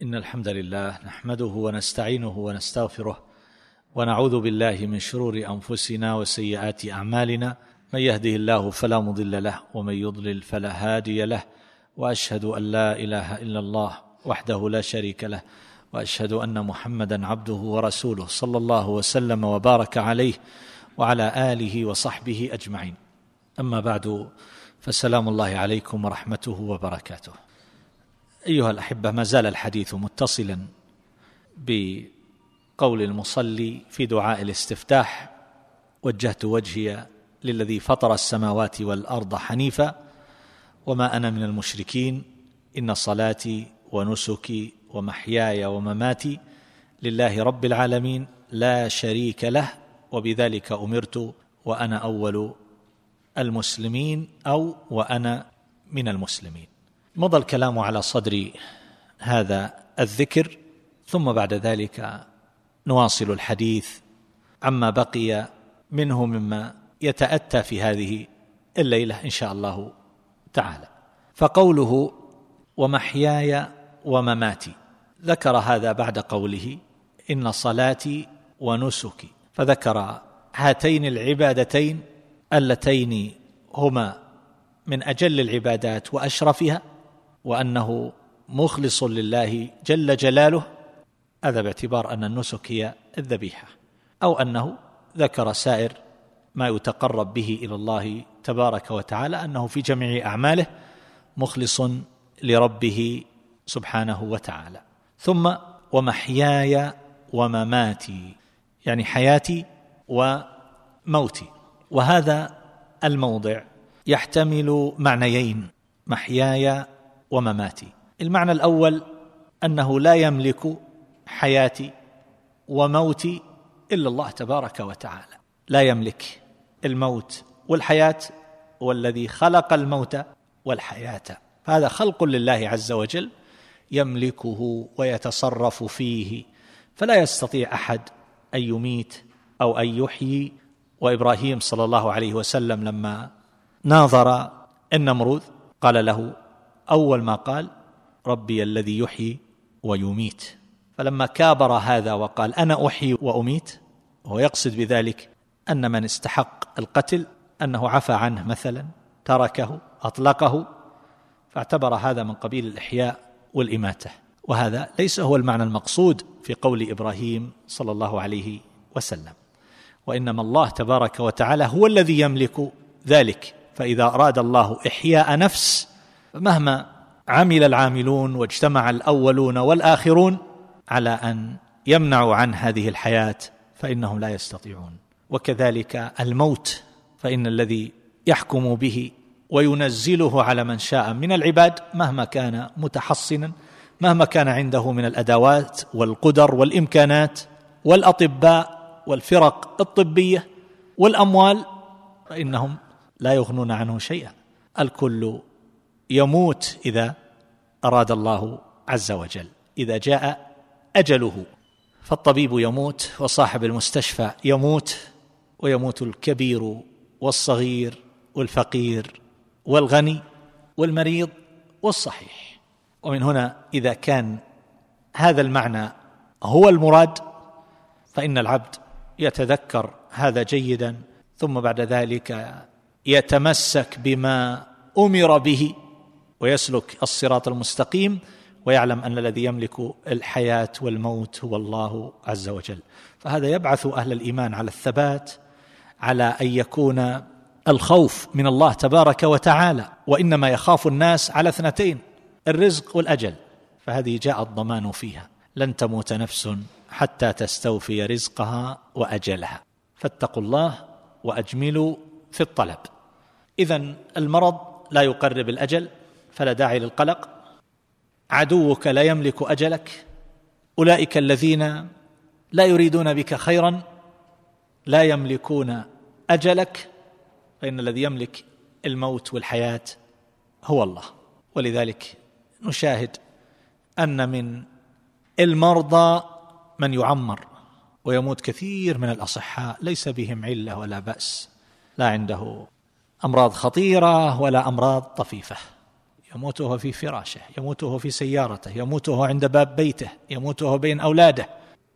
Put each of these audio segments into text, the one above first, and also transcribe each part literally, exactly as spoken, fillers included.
إن الحمد لله نحمده ونستعينه ونستغفره ونعوذ بالله من شرور أنفسنا وسيئات أعمالنا، من يهده الله فلا مضل له ومن يضلل فلا هادي له، وأشهد أن لا إله إلا الله وحده لا شريك له، وأشهد أن محمدا عبده ورسوله صلى الله وسلم وبارك عليه وعلى آله وصحبه أجمعين. أما بعد، فسلام الله عليكم ورحمته وبركاته. أيها الأحبة، ما زال الحديث متصلا بقول المصلي في دعاء الاستفتاح: وجهت وجهي للذي فطر السماوات والأرض حنيفا وما أنا من المشركين، إن صلاتي ونسكي ومحياي ومماتي لله رب العالمين لا شريك له وبذلك أمرت وأنا أول المسلمين أو وأنا من المسلمين. مضى الكلام على صدر هذا الذكر، ثم بعد ذلك نواصل الحديث عما بقي منه مما يتأتى في هذه الليلة إن شاء الله تعالى. فقوله ومحياي ومماتي، ذكر هذا بعد قوله إن صلاتي ونسكي، فذكر هاتين العبادتين اللتين هما من أجل العبادات وأشرفها، وأنه مخلص لله جل جلاله، هذا باعتبار أن النسك هي الذبيحة، أو أنه ذكر سائر ما يتقرب به إلى الله تبارك وتعالى، أنه في جميع أعماله مخلص لربه سبحانه وتعالى. ثم ومحياي ومماتي، يعني حياتي وموتي. وهذا الموضع يحتمل معنيين: محياي ومماتي. المعنى الأول أنه لا يملك حياتي وموتي إلا الله تبارك وتعالى، لا يملك الموت والحياة، والذي خلق الموت والحياة، هذا خلق لله عز وجل يملكه ويتصرف فيه، فلا يستطيع أحد أن يميت أو أن يحيي. وإبراهيم صلى الله عليه وسلم لما ناظر النمرود قال له أول ما قال: ربي الذي يحيي ويميت. فلما كابر هذا وقال أنا أحيي وأميت، وهو يقصد بذلك أن من استحق القتل أنه عفى عنه مثلا، تركه، أطلقه، فاعتبر هذا من قبيل الإحياء والإماتة، وهذا ليس هو المعنى المقصود في قول إبراهيم صلى الله عليه وسلم، وإنما الله تبارك وتعالى هو الذي يملك ذلك. فإذا أراد الله إحياء نفس، مهما عمل العاملون واجتمع الأولون والآخرون على أن يمنعوا عن هذه الحياة فإنهم لا يستطيعون. وكذلك الموت، فإن الذي يحكم به وينزله على من شاء من العباد مهما كان متحصنا، مهما كان عنده من الأدوات والقدر والإمكانات والأطباء والفرق الطبية والأموال، فإنهم لا يغنون عنه شيئا. الكل يموت إذا أراد الله عز وجل، إذا جاء أجله. فالطبيب يموت، وصاحب المستشفى يموت، ويموت الكبير والصغير والفقير والغني والمريض والصحيح. ومن هنا إذا كان هذا المعنى هو المراد، فإن العبد يتذكر هذا جيدا، ثم بعد ذلك يتمسك بما أمر به ويسلك الصراط المستقيم، ويعلم أن الذي يملك الحياة والموت هو الله عز وجل. فهذا يبعث أهل الإيمان على الثبات، على أن يكون الخوف من الله تبارك وتعالى، وإنما يخاف الناس على اثنتين: الرزق والأجل، فهذه جاء الضمان فيها: لن تموت نفس حتى تستوفي رزقها وأجلها، فاتقوا الله وأجملوا في الطلب. إذن المرض لا يقرب الأجل، فلا داعي للقلق. عدوك لا يملك أجلك، أولئك الذين لا يريدون بك خيرا لا يملكون أجلك، فإن الذي يملك الموت والحياة هو الله. ولذلك نشاهد أن من المرضى من يعمر ويموت كثير من الأصحاء ليس بهم علة ولا بأس، لا عنده أمراض خطيرة ولا أمراض طفيفة، يموت وهو في فراشه، يموت وهو في سيارته، يموت وهو عند باب بيته، يموت وهو بين أولاده،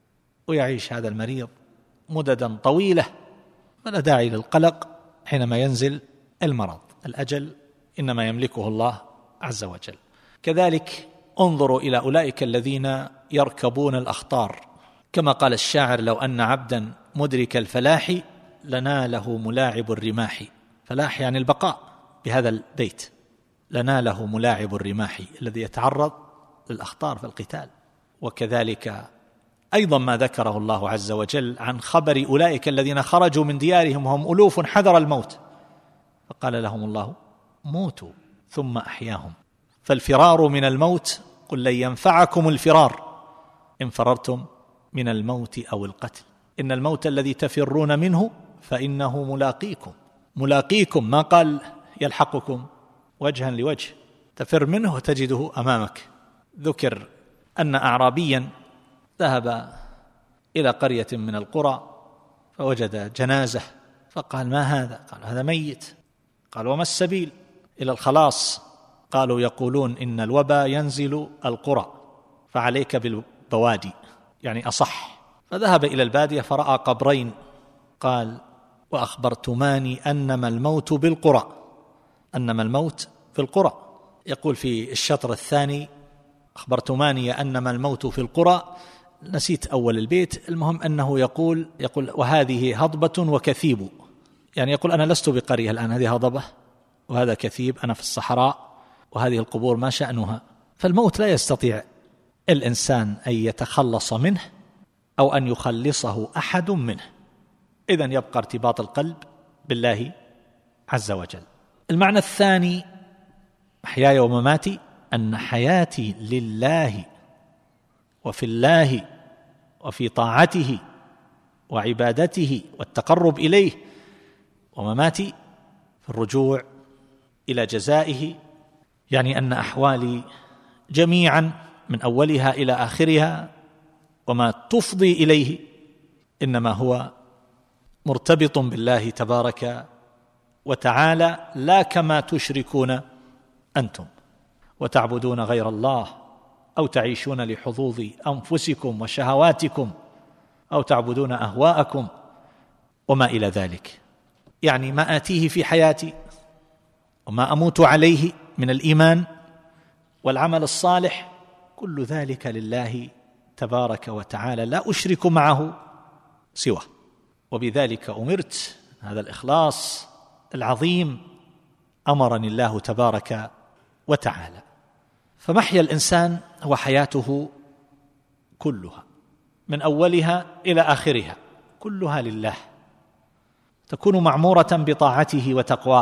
ويعيش هذا المريض مددا طويلة، فلا داعي للقلق حينما ينزل المرض. الأجل إنما يملكه الله عز وجل. كذلك انظروا إلى أولئك الذين يركبون الأخطار، كما قال الشاعر: لو أن عبدا مدرك الفلاح لناله ملاعب الرماح. فلاح يعني البقاء بهذا البيت، لناله ملاعب الرماح، الذي يتعرض للأخطار في القتال. وكذلك أيضا ما ذكره الله عز وجل عن خبر أولئك الذين خرجوا من ديارهم وهم ألوف حذر الموت، فقال لهم الله: موتوا ثم أحياهم. فالفرار من الموت قل لن ينفعكم الفرار إن فررتم من الموت أو القتل، إن الموت الذي تفرون منه فإنه ملاقيكم. ملاقيكم، ما قال يلحقكم وجها لوجه، تفر منه وتجده أمامك. ذكر أن أعرابيا ذهب إلى قرية من القرى فوجد جنازة، فقال: ما هذا؟ قال: هذا ميت. قال: وما السبيل إلى الخلاص؟ قالوا: يقولون إن الوباء ينزل القرى فعليك بالبوادي، يعني أصح. فذهب إلى البادية فرأى قبرين، قال: وأخبرتماني أنما الموت بالقرى، أنما الموت في القرى. يقول في الشطر الثاني: أخبرتماني أنما الموت في القرى، نسيت أول البيت، المهم أنه يقول يقول وهذه هضبة وكثيب، يعني يقول أنا لست بقرية الآن، هذه هضبة وهذا كثيب، أنا في الصحراء وهذه القبور ما شأنها. فالموت لا يستطيع الإنسان أن يتخلص منه أو أن يخلصه أحد منه، إذن يبقى ارتباط القلب بالله عز وجل. المعنى الثاني: محياي ومماتي، أن حياتي لله وفي الله وفي طاعته وعبادته والتقرب إليه، ومماتي في الرجوع إلى جزائه، يعني أن أحوالي جميعا من أولها إلى آخرها وما تفضي إليه إنما هو مرتبط بالله تبارك وتعالى، لا كما تشركون أنتم وتعبدون غير الله، أو تعيشون لحظوظ أنفسكم وشهواتكم، أو تعبدون أهواءكم وما إلى ذلك. يعني ما آتيه في حياتي وما أموت عليه من الإيمان والعمل الصالح، كل ذلك لله تبارك وتعالى، لا أشرك معه سواه. وبذلك أمرت، هذا الإخلاص العظيم أمرني الله تبارك وتعالى. فمحيا الإنسان هو حياته كلها من أولها إلى آخرها، كلها لله، تكون معمورة بطاعته وتقواه.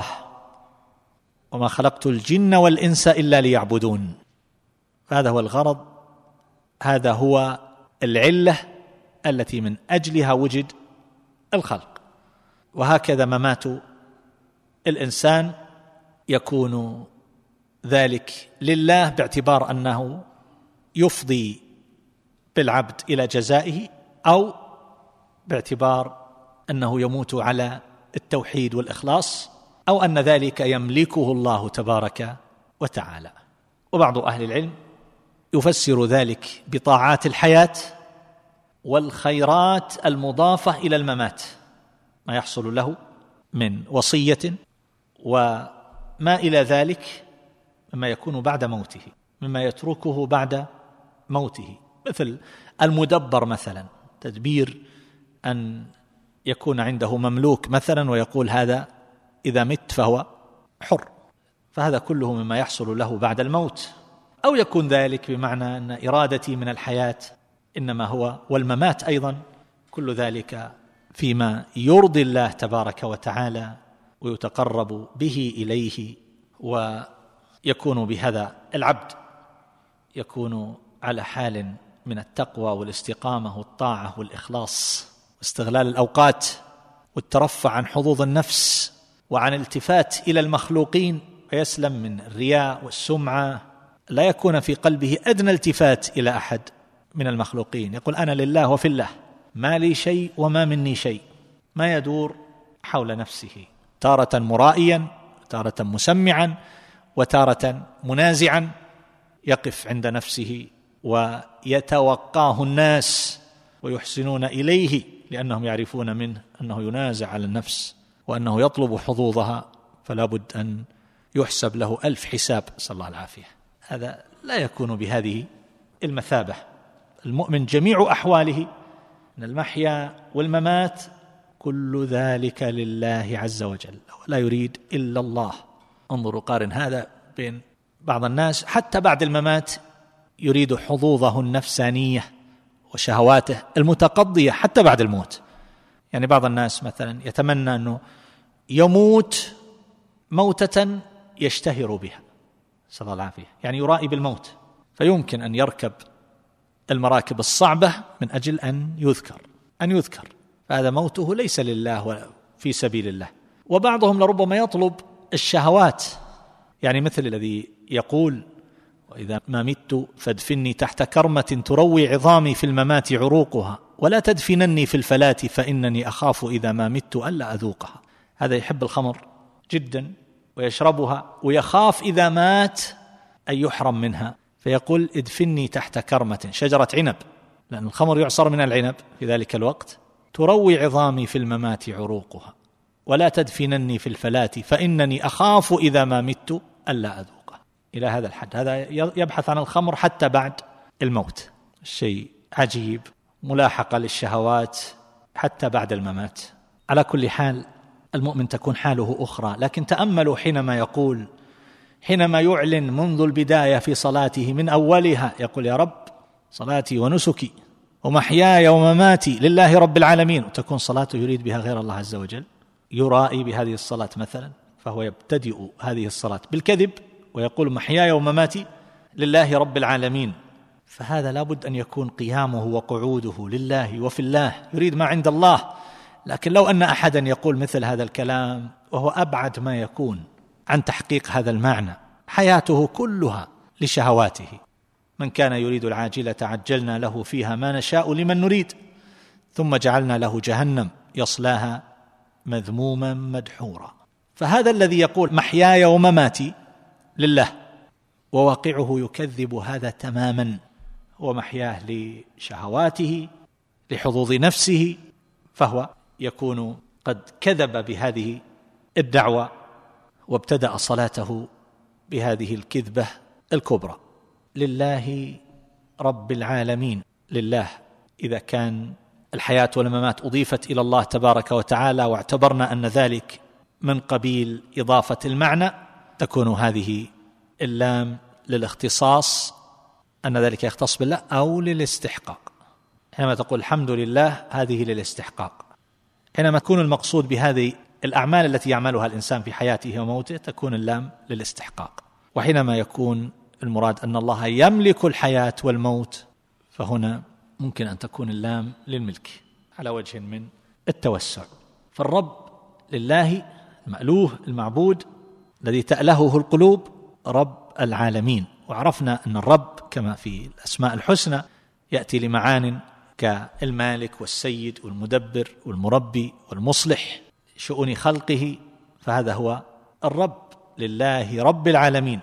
وما خلقت الجن والإنس إلا ليعبدون، هذا هو الغرض، هذا هو العلة التي من أجلها وجد الخلق. وهكذا ممات الإنسان يكون ذلك لله، باعتبار أنه يفضي بالعبد إلى جزائه، أو باعتبار أنه يموت على التوحيد والإخلاص، أو أن ذلك يملكه الله تبارك وتعالى. وبعض أهل العلم يفسر ذلك بطاعات الحياة والخيرات المضافة إلى الممات، ما يحصل له من وصية وما إلى ذلك مما يكون بعد موته، مما يتركه بعد موته، مثل المدبر مثلا، تدبير أن يكون عنده مملوك مثلا ويقول هذا إذا مت فهو حر، فهذا كله مما يحصل له بعد الموت. أو يكون ذلك بمعنى أن إرادتي من الحياة إنما هو والممات أيضا، كل ذلك فيما يرضي الله تبارك وتعالى ويتقرب به إليه. ويكون بهذا العبد يكون على حال من التقوى والاستقامة والطاعة والإخلاص واستغلال الأوقات والترفع عن حظوظ النفس وعن الالتفات إلى المخلوقين، ويسلم من الرياء والسمعة، لا يكون في قلبه أدنى التفات إلى أحد من المخلوقين، يقول أنا لله وفي الله، ما لي شيء وما مني شيء، ما يدور حول نفسه، تارة مرائيا، تارة مسمعا، وتارة منازعا يقف عند نفسه ويتوقاه الناس ويحسنون إليه لأنهم يعرفون منه أنه ينازع على النفس وأنه يطلب حظوظها، فلا بد أن يحسب له ألف حساب، صلى الله العافية. هذا لا يكون بهذه المثابة. المؤمن جميع أحواله من المحيا والممات كل ذلك لله عز وجل، ولا يريد إلا الله. انظروا، قارن هذا بين بعض الناس حتى بعد الممات يريد حظوظه النفسانية وشهواته المتقضية حتى بعد الموت. يعني بعض الناس مثلا يتمنى أنه يموت موتة يشتهر بها، صلى الله العافية، يعني يرائي بالموت، فيمكن أن يركب المراكب الصعبة من أجل أن يذكر أن يذكر فهذا موته ليس لله ولا في سبيل الله. وبعضهم لربما يطلب الشهوات، يعني مثل الذي يقول: وإذا ما مت فادفني تحت كرمة تروي عظامي في الممات عروقها، ولا تدفنني في الفلاة فإنني أخاف إذا ما مت ألا أذوقها. هذا يحب الخمر جدا ويشربها ويخاف إذا مات أن يحرم منها، فيقول: ادفني تحت كرمة، شجرة عنب، لأن الخمر يعصر من العنب في ذلك الوقت، تروي عظامي في الممات عروقها، ولا تدفنني في الفلاة فإنني أخاف إذا ما مت ألا أذوقها. إلى هذا الحد، هذا يبحث عن الخمر حتى بعد الموت. الشيء عجيب، ملاحقة للشهوات حتى بعد الممات. على كل حال المؤمن تكون حاله أخرى، لكن تأملوا حينما يقول، حينما يعلن منذ البداية في صلاته من أولها، يقول: يا رب صلاتي ونسكي ومحياي ومماتي لله رب العالمين، وتكون صلاته يريد بها غير الله عز وجل، يرائي بهذه الصلاة مثلا، فهو يبتدئ هذه الصلاة بالكذب ويقول: محياي ومماتي لله رب العالمين. فهذا لابد أن يكون قيامه وقعوده لله وفي الله، يريد ما عند الله. لكن لو أن أحدا يقول مثل هذا الكلام وهو أبعد ما يكون عن تحقيق هذا المعنى، حياته كلها لشهواته. من كان يريد العاجلة عجلنا له فيها ما نشاء لمن نريد ثم جعلنا له جهنم يصلاها مذموما مدحورا. فهذا الذي يقول محياي ومماتي لله وواقعه يكذب هذا تماما، ومحياه لشهواته لحظوظ نفسه، فهو يكون قد كذب بهذه الدعوة وابتدأ صلاته بهذه الكذبة الكبرى. لله رب العالمين، لله إذا كان الحياة والممات أضيفت إلى الله تبارك وتعالى واعتبرنا أن ذلك من قبيل إضافة المعنى، تكون هذه اللام للاختصاص، أن ذلك يختص بالله، أو للاستحقاق. حينما تقول الحمد لله هذه للاستحقاق. حينما تكون المقصود بهذه الأعمال التي يعملها الإنسان في حياته وموته تكون اللام للاستحقاق. وحينما يكون المراد أن الله يملك الحياة والموت فهنا ممكن أن تكون اللام للملك على وجه من التوسع. فالرب لله المألوه المعبود الذي تألهه القلوب رب العالمين. وعرفنا أن الرب كما في الأسماء الحسنى يأتي لمعان كالمالك والسيد والمدبر والمربي والمصلح شؤون خلقه، فهذا هو الرب لله رب العالمين.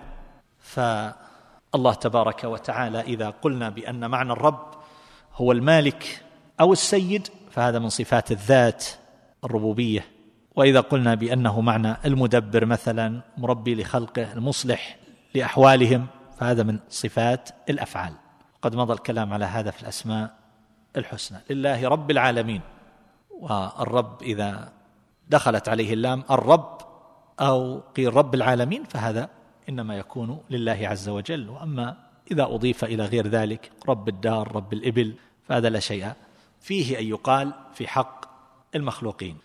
فالله تبارك وتعالى إذا قلنا بأن معنى الرب هو المالك أو السيد فهذا من صفات الذات الربوبية، وإذا قلنا بأنه معنى المدبر مثلا مربي لخلقه المصلح لأحوالهم فهذا من صفات الأفعال. قد مضى الكلام على هذا في الأسماء الحسنى. لله رب العالمين، والرب إذا دخلت عليه اللام الرب أو قيل رب العالمين فهذا إنما يكون لله عز وجل. وأما إذا أضيف إلى غير ذلك رب الدار رب الإبل فهذا لا شيء فيه أن يقال في حق المخلوقين.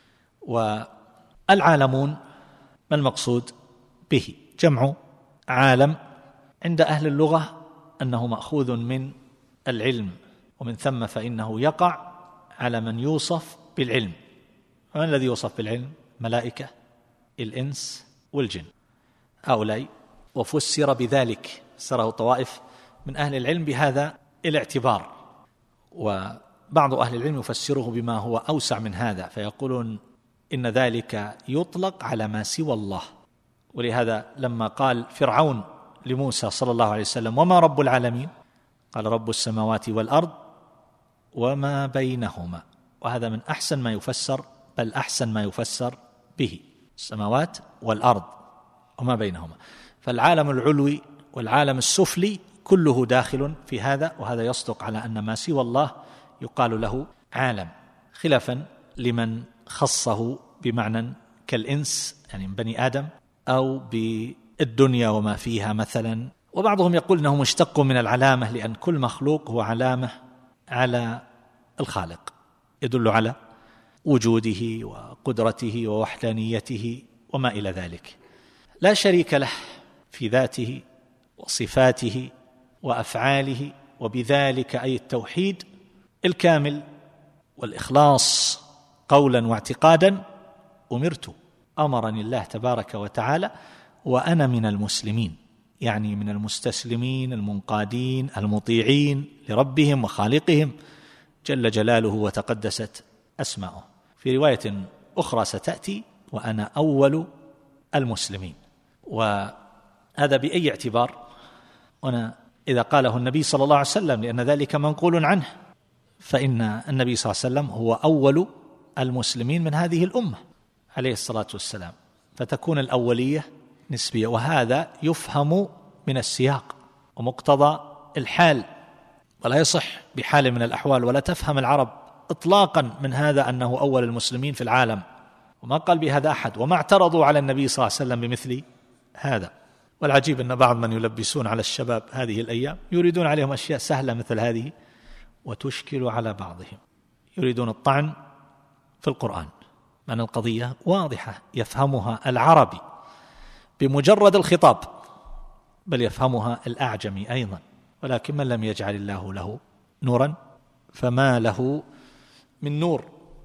والعالمون ما المقصود به؟ جمع عالم، عند أهل اللغة أنه مأخوذ من العلم، ومن ثم فإنه يقع على من يوصف بالعلم. ومن الذي يوصف بالعلم؟ ملائكة الإنس والجن هؤلاء. وفسر بذلك، فسره طوائف من أهل العلم بهذا الاعتبار، وبعض أهل العلم يفسره بما هو أوسع من هذا، فيقولون إن ذلك يطلق على ما سوى الله، ولهذا لما قال فرعون لموسى صلى الله عليه وسلم وما رب العالمين، قال رب السماوات والأرض وما بينهما، وهذا من أحسن ما يفسر، بل أحسن ما يفسر به، السماوات والأرض وما بينهما. فالعالم العلوي والعالم السفلي كله داخل في هذا، وهذا يصدق على أن ما سوى الله يقال له عالم، خلافا لمن خصه بمعنى كالإنس يعني من بني آدم، أو بالدنيا وما فيها مثلا. وبعضهم يقول أنه مشتق من العلامة، لأن كل مخلوق هو علامة على الخالق، يدل على وجوده وقدرته ووحدانيته وما إلى ذلك. لا شريك له في ذاته وصفاته وأفعاله، وبذلك أي التوحيد الكامل والإخلاص قولا واعتقادا أمرت، أمرني الله تبارك وتعالى وأنا من المسلمين، يعني من المستسلمين المنقادين المطيعين لربهم وخالقهم جل جلاله وتقدست أسماؤه. في رواية أخرى ستأتي وأنا أول المسلمين. وهذا بأي اعتبار؟ هنا إذا قاله النبي صلى الله عليه وسلم، لأن ذلك منقول عنه، فإن النبي صلى الله عليه وسلم هو أول المسلمين من هذه الأمة عليه الصلاة والسلام، فتكون الأولية نسبية، وهذا يفهم من السياق ومقتضى الحال، ولا يصح بحال من الأحوال، ولا تفهم العرب إطلاقا من هذا أنه أول المسلمين في العالم، وما قال بهذا أحد، وما اعترضوا على النبي صلى الله عليه وسلم بمثل هذا. والعجيب أن بعض من يلبسون على الشباب هذه الأيام يريدون عليهم أشياء سهلة مثل هذه وتشكل على بعضهم، يريدون الطعن في القرآن، من القضية واضحة يفهمها العربي بمجرد الخطاب، بل يفهمها الأعجمي أيضا، ولكن من لم يجعل الله له نورا فما له من نور.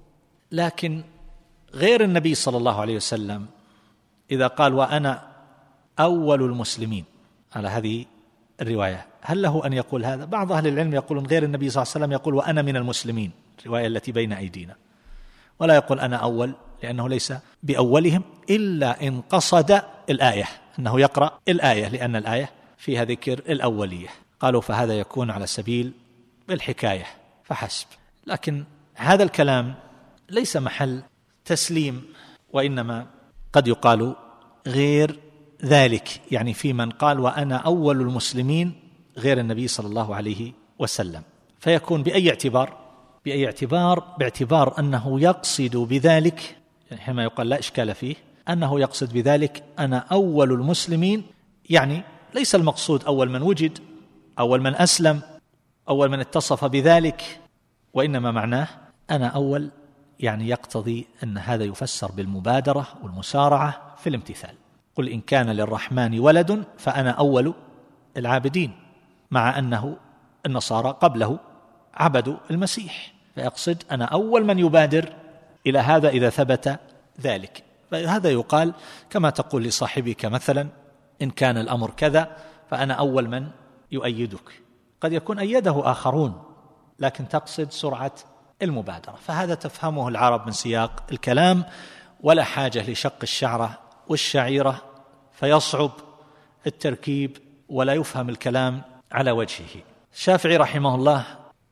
لكن غير النبي صلى الله عليه وسلم إذا قال وأنا أول المسلمين على هذه الرواية، هل له أن يقول هذا؟ بعض أهل العلم يقولون غير النبي صلى الله عليه وسلم يقول وأنا من المسلمين، الرواية التي بين أيدينا، ولا يقول أنا أول، لأنه ليس بأولهم إلا إن قصد الآية، أنه يقرأ الآية، لأن الآية فيها ذكر الأولية، قالوا فهذا يكون على سبيل الحكاية فحسب. لكن هذا الكلام ليس محل تسليم، وإنما قد يقال غير ذلك، يعني في من قال وأنا أول المسلمين غير النبي صلى الله عليه وسلم، فيكون بأي اعتبار؟ بأي اعتبار؟ باعتبار أنه يقصد بذلك، يعني حينما يقال لا إشكال فيه، أنه يقصد بذلك أنا أول المسلمين، يعني ليس المقصود أول من وجد، أول من أسلم، أول من اتصف بذلك، وإنما معناه أنا أول، يعني يقتضي أن هذا يفسر بالمبادرة والمسارعة في الامتثال. قل إن كان للرحمن ولد فأنا أول العابدين، مع أنه النصارى قبله عبدوا المسيح، فيقصد أنا أول من يبادر إلى هذا إذا ثبت ذلك. فهذا يقال كما تقول لصاحبك مثلا إن كان الأمر كذا فأنا أول من يؤيدك، قد يكون أيده آخرون لكن تقصد سرعة المبادرة، فهذا تفهمه العرب من سياق الكلام، ولا حاجة لشق الشعرة والشعيرة فيصعب التركيب ولا يفهم الكلام على وجهه. الشافعي رحمه الله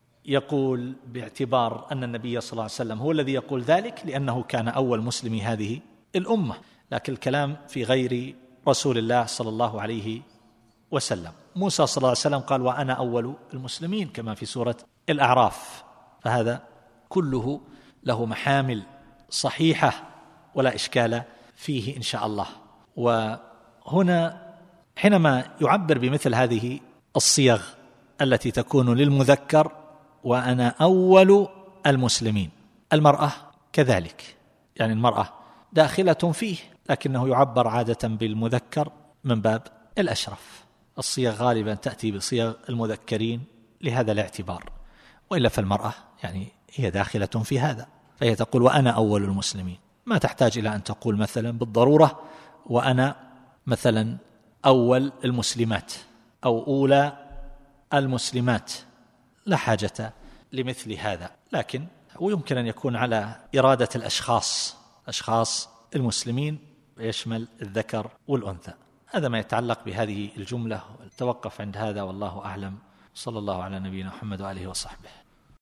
يقول باعتبار أن النبي صلى الله عليه وسلم هو الذي يقول ذلك لأنه كان أول مسلمي هذه الأمة، لكن الكلام في غير رسول الله صلى الله عليه وسلم. موسى صلى الله عليه وسلم قال وأنا أول المسلمين كما في سورة الأعراف، فهذا كله له محامل صحيحة ولا إشكال فيه إن شاء الله. وهنا حينما يعبر بمثل هذه الصيغ التي تكون للمذكر وأنا أول المسلمين، المرأة كذلك، يعني المرأة داخلة فيه، لكنه يعبر عادة بالمذكر من باب الأشرف، الصيغ غالبا تأتي بصيغ المذكرين لهذا الاعتبار، وإلا فالمرأة يعني هي داخلة في هذا، فهي تقول وأنا أول المسلمين، ما تحتاج إلى أن تقول مثلا بالضرورة وأنا مثلا أول المسلمات أو أولى المسلمات، لا حاجة لمثل هذا. لكن ويمكن أن يكون على إرادة الأشخاص، أشخاص المسلمين ويشمل الذكر والأنثى. هذا ما يتعلق بهذه الجملة. توقف عند هذا والله أعلم. صلى الله على نبينا محمد وآله وصحبه.